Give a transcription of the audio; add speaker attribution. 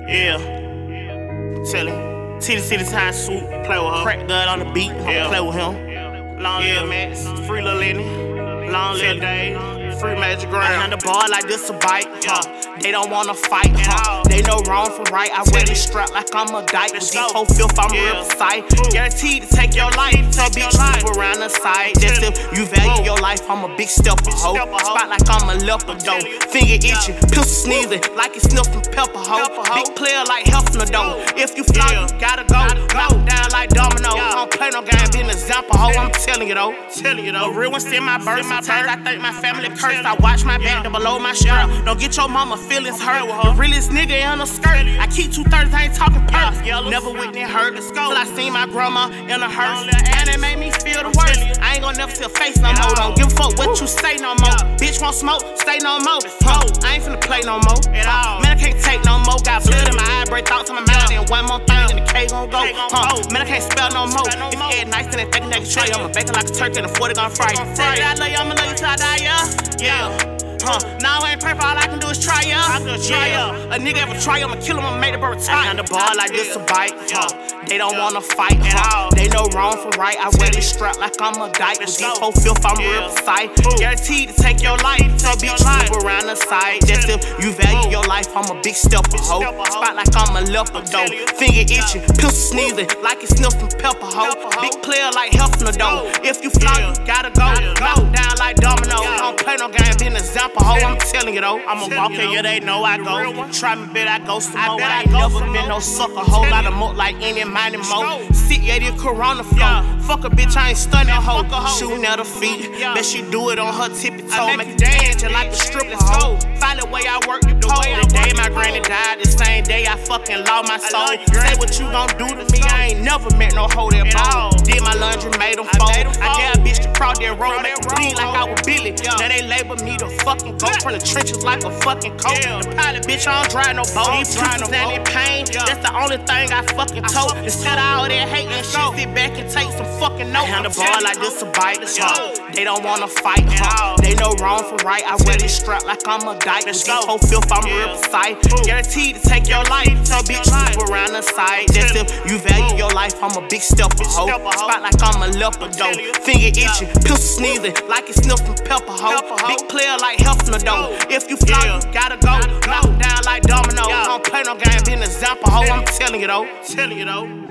Speaker 1: Yeah. Tell him. T time suit. Play with her. Crack God on the beat. Yeah. Play with him. Long live Max. Free Lil Lenny. Long live Dave. Free Magic Ground. I hand the ball like this a bite. They don't wanna fight. They know wrong from right. I wear this strap like I'm a dyke. With these 4/5, I'm real precise. Guaranteed to take your life. Tell bitch move around the side. That's if you value your life. I'm a big stepper hoe. Spot like I'm a leopard though. Finger itching, pistol sneezing like it's sniffing pepper hoe. Big player like Hefner though. If you fly, you gotta go. Knock down like domino. I don't play no game, be an example hoe. I'm telling you though. A real one still my birth. Sometimes I think my family cursed. I watch my back to below my shirt. Don't get your mama feelings hurt. The realest nigga in a skirt. I keep 230s, I ain't talking perks. Never witness hurt. Till I seen my grandma in a hearse. And it made me feel the worst. I ain't gon' never see a face no more. Don't give a fuck what you say no more. Bitch want smoke, stay no more. I ain't finna play no more. Man, I can't take no more. Got blood in my eye, break thoughts in my mouth. Then one more thing, then the K gon' go. Man, I can't spell no more. If you add nice, then they think they can try you. I'ma bake it like a turkey and a 40 gon' fry you. Say that I love you, I'ma love you till I die, yeah. Now I ain't perfect, all I can do is try ya. A nigga ever try, I'ma kill him, I'ma make the bird retire. I hand the ball like this a bite, They don't wanna fight, They know wrong from right. I wear this strap like I'm a dyke. With these 4/5, I'm real precise. Guaranteed to take your life. Tell bitch move around the side. That's if you value your life. I'm a big stepper hoe. Spot like I'm a leopard though. Finger itching, pistol sneezing like it's sniffing pepper hoe. Big player like Hefner though. If you fly, you gotta go. Knock down like domino. I don't play no game, be an example. I'm telling you though, I'm a walker, yeah, they know I go. Try me, bet I go some more. I ain't never been no sucker, whole lot of more like any mighty mo. Sit, yeah, this Corona flow. Fuck a bitch, I ain't stunning hoe. Shooting at her feet, bet she do it on her tippy toe. Make it dance like a stripper hoe. Find the way I work the pole. The day my granny died, the same day I fucking lost my soul. Say what you gon' do to me, I ain't never met no hoe that ball. Did my laundry, made them fold. I dare a bitch to cross that road, make them bleed like I was Billy. Now they label me the fucking go from the trenches like a fucking coat. The pilot, bitch, I don't drive no boat. These bitches ain't in pain. That's the only thing I fucking told. Instead of all that hate and shit, sit back and take some fucking notes. I hand the ball like this a bite, They don't wanna fight, They know wrong from right. I wear this strap like I'm a dyke. With these 4/5, I'm real precise. Guaranteed to take your life. Tell bitch move around the side. That's if you value your life. I'm a big stepper hoe. Spot like I'm a leopard though. Finger itching, pistol sneezing like it's sniffing pepper hoe. Big player like Hefner though. If you fly, you gotta go. Knock down like domino. I don't play no game, be an example hoe. I'm telling you though.